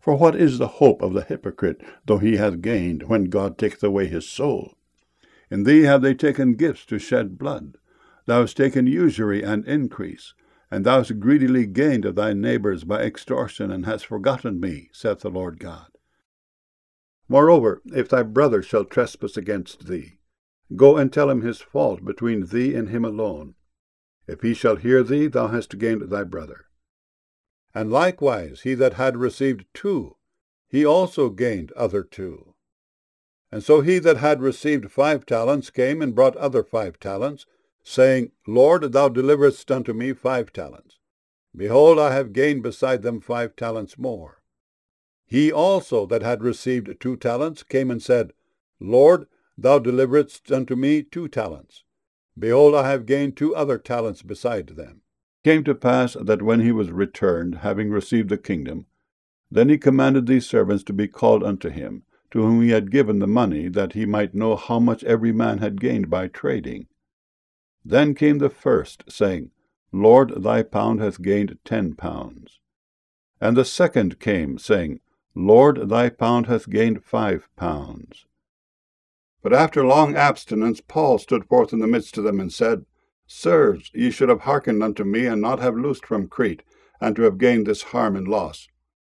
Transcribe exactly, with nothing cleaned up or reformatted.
For what is the hope of the hypocrite, though he hath gained, when God taketh away his soul? In thee have they taken gifts to shed blood. Thou hast taken usury and increase, and thou hast greedily gained of thy neighbours by extortion, and hast forgotten me, saith the Lord God. Moreover, if thy brother shall trespass against thee, go and tell him his fault between thee and him alone. If he shall hear thee, thou hast gained thy brother. And likewise he that had received two, he also gained other two. And so he that had received five talents came and brought other five talents, saying, Lord, thou deliveredst unto me five talents. Behold, I have gained beside them five talents more. He also that had received two talents came and said, Lord, thou deliveredst unto me two talents. Behold, I have gained two other talents beside them. It came to pass that when he was returned, having received the kingdom, then he commanded these servants to be called unto him, to whom he had given the money, that he might know how much every man had gained by trading. Then came the first, saying, Lord, thy pound hath gained ten pounds. And the second came, saying, Lord, thy pound hath gained five pounds. But after long abstinence Paul stood forth in the midst of them, and said, Sirs, ye should have hearkened unto me, and not have loosed from Crete, and to have gained this harm and loss.